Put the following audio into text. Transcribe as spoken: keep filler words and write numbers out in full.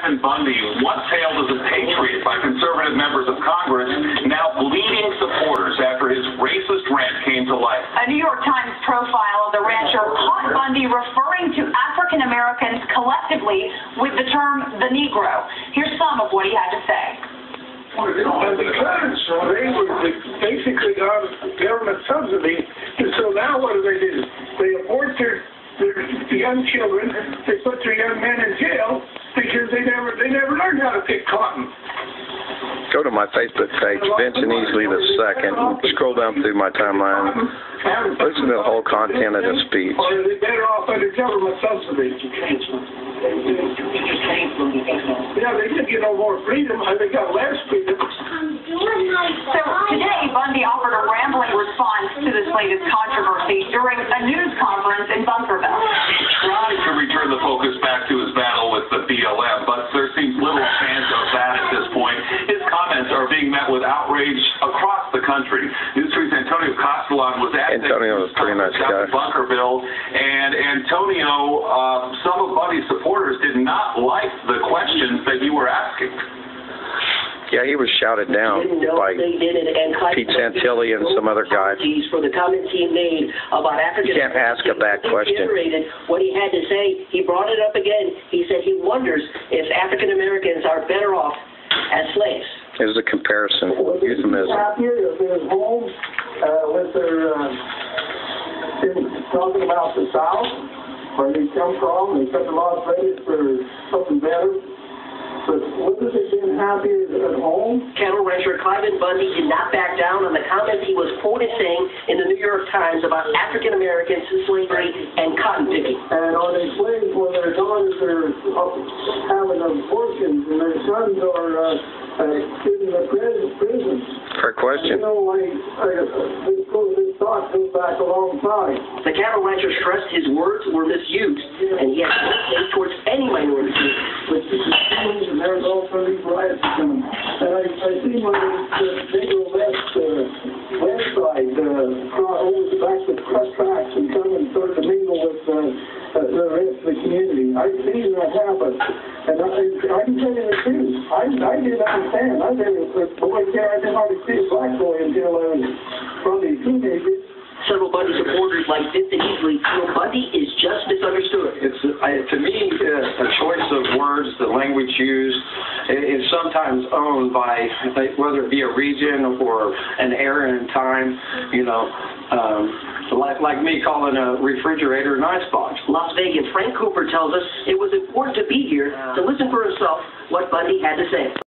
Cliven Bundy, once hailed as a patriot by conservative members of Congress, now bleeding supporters after his racist rant came to light. A New York Times profile of the rancher caught Bundy referring to African Americans collectively with the term the Negro. Here's some of what he had to say. And because they were basically got government subsidy, and so now what do they do? They abort their, their young children, they put their young men in jail because they never they never learned how to pick cotton. Go to my Facebook page, Vincent Easley the second. Scroll down through my timeline. Listen to the whole content of the speech. Or are they better off under government subsidy? Yeah, they did get no more freedom. They got less freedom. So today, Bundy offered a rambling response to this latest controversy during a news conference in Bunkerville. He tried to return the focus back to his battle with the B L M, but there seems little chance of that at this point. His comments are being met with outrage across the country. Newsweek's Antonio Castellan was at Antonio was a pretty nice guy. Bunkerville, and Antonio, uh, some of Bundy's supporters did not like the questions that you were asking. Yeah, he was shouted down by Pete Santilli and some other guy. For the comments he made about African You can't ask a bad question. What he had to say, he brought it up again. He said he wonders if African Americans are better off as slaves. It was a comparison. Euphemism. Happier if they're home uh, with their uh, talking about the South, where they come from. They come to Las Vegas for something better. But wouldn't they been happier at home? Cattle rancher Cliven Bundy did not back down on the comments he was quoted saying in the New York Times about African Americans, slavery, and cotton picking. And are they slaves when their daughters are having abortions and their sons are uh, uh, in the prison? Fair question. You know, I, I, this, this thought goes back a long time. The cattle rancher stressed his words were misused, and he had no hate towards any minority group. But this is and there's also these riots coming. And I, I see my the Negro West uh, website uh, over the back to press tracks and come and start to mingle with uh, uh, the rest of the community. I've seen that happen. And I, I can tell you the truth. I, I didn't understand. I didn't, a boy there, I didn't hardly see a black boy until I was probably a teenager. Several Bundy supporters like Vincent Easley feel Bundy is just misunderstood. It's I, to me uh, a choice of words, the language used is sometimes owned by whether it be a region or an era in time. You know, um, like like me calling a refrigerator an icebox. Las Vegas Frank Cooper tells us it was important to be here to listen for himself what Bundy had to say.